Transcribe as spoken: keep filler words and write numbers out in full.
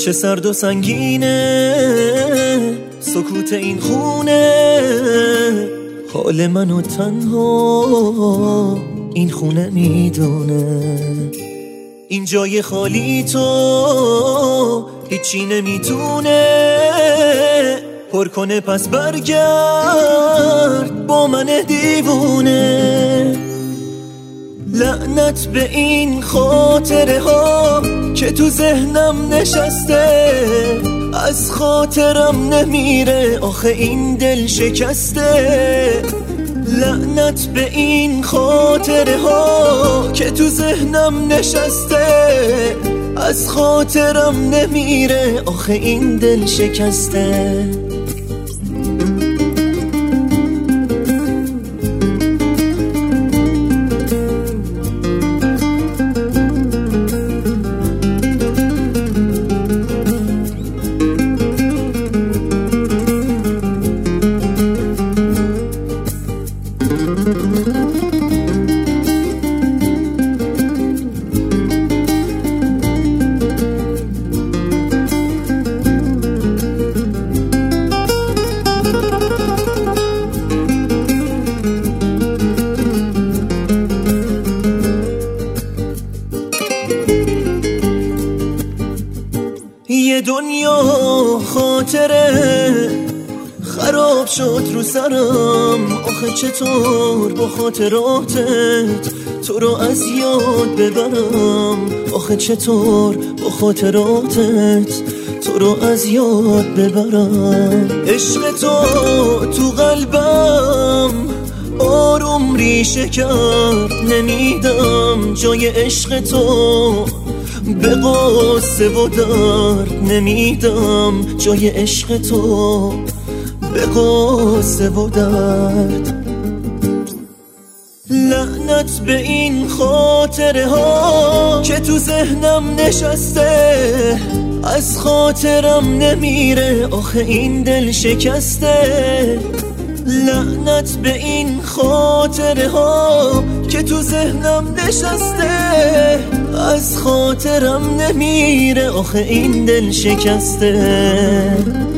چه سرد و سنگینه سکوت این خونه، حال منو تنها این خونه میدونه. این جای خالی تو هیچی نمیتونه پر کنه، پس برگرد با من دیوونه. لعنت به این خاطره ها که تو ذهنم نشسته، از خاطرم نمیره آخه این دل شکسته. لعنت به این خاطره ها که تو ذهنم نشسته، از خاطرم نمیره آخه این دل شکسته. یه دنیا خاطره خراب شد رو سرم، آخه چطور با خاطراتت تو رو از یاد ببرم، آخه چطور با خاطراتت تو رو از یاد ببرم. عشق تو تو قلبم آروم ریشه کرد، نمیدم جای عشق تو به قصه و درد، نمیدم جای عشق تو به قصه و درد. لعنت به این خاطره ها که تو ذهنم نشسته، از خاطرم نمیره آخه این دل شکسته. لعنت به این خاطره ها که تو ذهنم نشسته، از خاطرم نمیره آخه این دل شکسته.